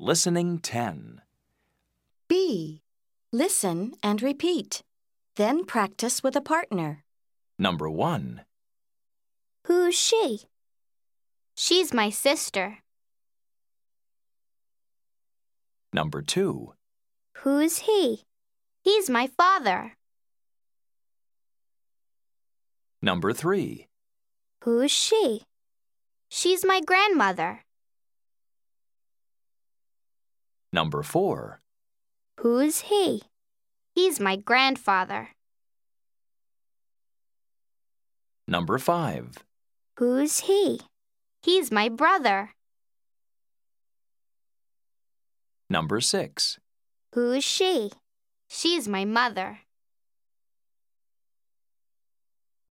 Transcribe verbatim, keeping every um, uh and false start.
Listening ten. B. Listen and repeat. Then practice with a partner. Number one. Who's she? She's my sister. Number two. Who's he? He's my father. Number three. Who's she? She's my grandmother. Number four. Who's he? He's my grandfather. Number five. Who's he? He's my brother. Number six. Who's she? She's my mother.